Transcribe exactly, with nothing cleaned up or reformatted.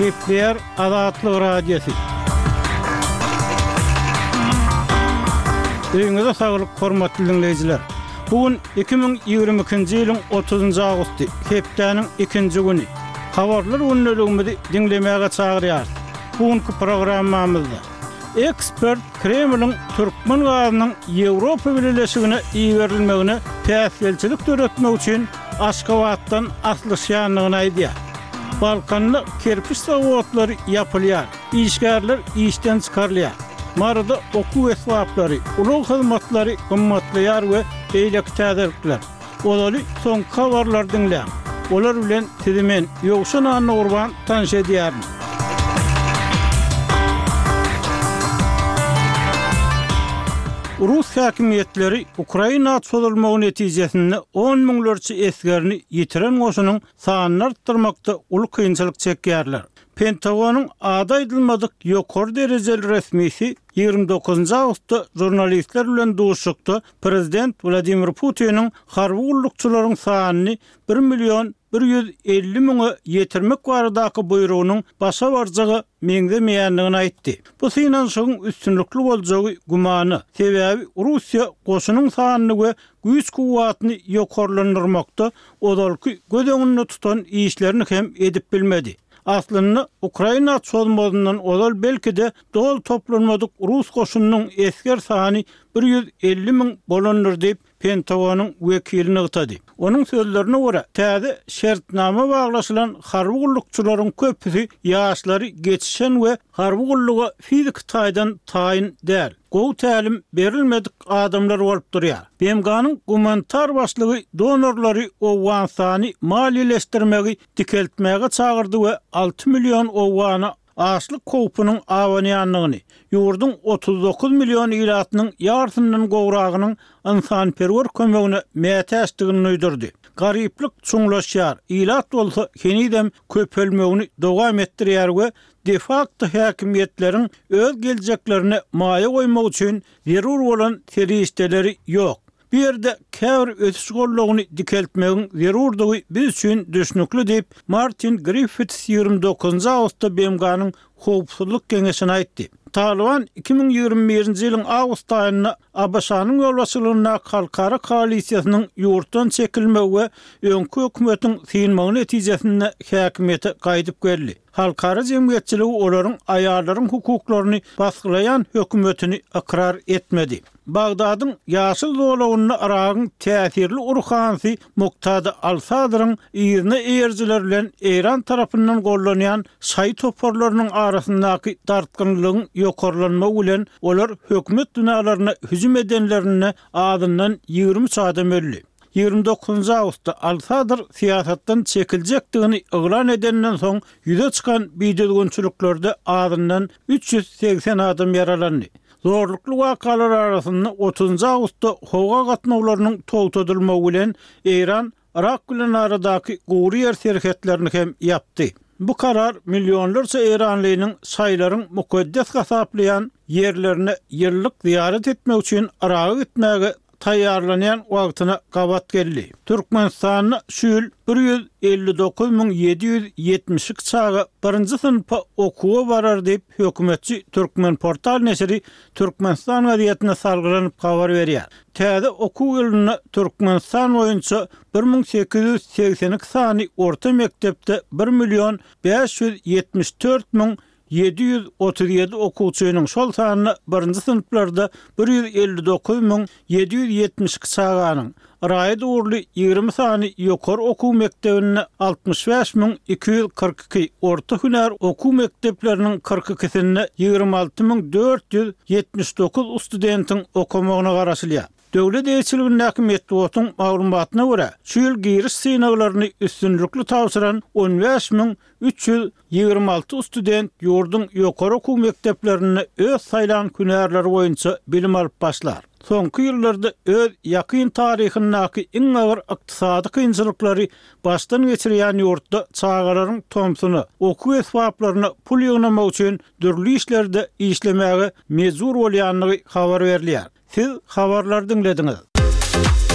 Kepler Azatlyk Radiosu. Öňüňizde saglyk, hormatly dinleýijiler. Bugün iki bin ýygrimi ikinji ýylyň otuzynjy awgusty, hepdeniň ikinji güni. Habarlar öňlüligimizi dinlemäge çagyrýar. Bugünkü programmamyzda ekspert Kremliň Türkmen gazynyň Ýewropa Birleşigine iýerilmegine täsirçilik töretmek üçin Aşgabatdan atlyşýanlygyny aýdýar. Balkanda kerpiç zavodlary ýapylýar, işgärler işden çykarylýar. Marada okuw esbaplary, ulug hyzmatlary gymmatlaýar we beýleki täzirlikler. Olary soň habarlar dinleýär. Olar bilen tizimen ýogşan anyny urban tanış edýär. Rus häkimetleri Ukraina çözülmegi netijesinde on miňlerçe esgerini ýitiren goşunyň sanyny artdyrmakda uly kynçylyk çekýärler. Pentagonyň ada edilmedik ýokary derejeli resmisi ýygrimi dokuzynjy awgustda jurnalistler bilen duşukda prezident Vladimir Putiniň harby gullukçylaryň sanyny bir million bir ýüz elli miňe ýetirmek baradaky buyrugynyň başa barjagy meňdemeýänligini aýtdy. Bu synanyşyň üstünlikli boljagy gumany sebäbi Russiýa goşunyň sanyny we güýç kuwwatyny ýokarlandyrmakda odalky gödeňini tutan işlerini hem edip bilmedi. Aslında Ukraina çözülmegininden olal belki de dol toplanmadyk Rus goşunynyň esker sany bir ýüz elli miň bolandyr diýip Pentagonyň wekilini ýetdi. Onuň sözlerine görä, täze şertnama baglaşylan harby gullukçylaryň köpüsi ýaşlary geçişen we harby gulluga fizik taýdan taýyn däl. Gow tälim berilmedik adamlar bolup durýar. B M G'nyň gumanitar başlygy donorlary owan sany maliýeleşdirmegi dikeltmäge çagyrdy we alty million owany açlyk kopunyň awanýanlygyny, ýurdun otuz dokuz million ýylatynyň ýartyndan gowragynyň insanperwer kömegine mätäşdigini öýdürdi. Garyplyk çuňlaşýar, ýylat bolsa henidem köpelmegini dowam etdirýär we de facto häkimetleriň öz geljeklerine maýa goýmak üçin zerur bolan terişdeleri ýok. Bir yerde käbir ötüş gollugyny dikeltmegiň zerurdygy biz üçin düşnükli diýip Martin Griffiths ýygrimi dokuzynjy awgustda B M G'nyň howpsuzlyk geňeşine aýtdy. Taliban iki bin ýygrimi birinji ýylyň awgust aýynda A B S-nyň ýolbaşçylygyna halkara koalisiýasynyň ýurtdan çekilmegi we öňkü hökümetiň synmagy netijesinde häkimete gaýdyp geldi. Halkara jemgyýetçiligi olaryň aýallaryň hukuklaryny basgylayan hökümetini ikrar etmedi. Bagdadyň ýaşyl dowlagyny aragyň täsirli urhansy Muqtada Al-Sadryň ýerine eýerjiler bilen Eýran tarapyndan gollanýan şaý toparlarynyň arasyndaky dartgynlygyň ýokarlanmagy bilen olar hökümet binalaryna hüjüm edenlerine adyndan ýygrimi üç adam öldü. ýygrimi dokuzynjy awgustda Al-Sadr siýasatdan çekiljekdigini yglan edenden soň ýüze çykan bideýgünçüliklerde adyndan üç ýüz seksen adam ýaralandy. Zorlukly wakalar arasynda otuzynjy awgustda howa gatnawlarynyň togtadylmagy bilen Eýran Irak bilen aradaky gowry ýer serhetlerini hem ýapdy. Bu karar milyonlarca Eýranlynyň saýlaryň mukaddes gasaplayan yerlerine ýyllyk ziyaret etmek üçin Irak'a gitmäge taýýarlanýan wagtyna gabat geldi. Türkmenistanyň şu ýyl bir ýüz elli dokuz miň ýedi ýüz ýetmiş iki çaga birinji synpa okuwa barar diýip hökümetçi Türkmen portal nesiri Türkmenistan gazetine salgylanyp habar berýär. Täze okuw ýylyny Türkmenistan boýunça bir miň sekiz ýüz seksen iki sany orta mektepde bir million beş ýüz ýetmiş dört miň ýedi ýüz otuz ýedi okuwçynyň şol sanyny birinji synplarda bir ýüz elli dokuz miň ýedi ýüz ýetmiş iki çaganyň raýat urly ýygrimi sany ýokary okuw mektebine altmış beş miň iki ýüz kırk iki, orta hünär okuw mektepleriniň kırk ikisinde ýygrimi alty miň dört ýüz ýetmiş dokuz studentiň okumagyna garaşylýar. Döwlet eýçiliginiň häkimet wagtyň maglumatyna görä, şu ýyl giriş synawlaryny üstünlikli tawsyran on beş miň üç ýüz ýygrimi alty student ýurdun ýokary okuw mekteplerine öz saýlan hünärleri boýunça bilim alyp başlar. Soňky ýyllarda öz ýakyn taryhynyňky iň agyr ykdysady kynçylyklary başdan geçirýän ýurtda çağalaryň tomsuny, okuw esbaplaryny pul ýygnamak üçin dürli işlerde işlemäge mezur bolýanlygy habar berilýär. Siz habarlar dinlediňiz.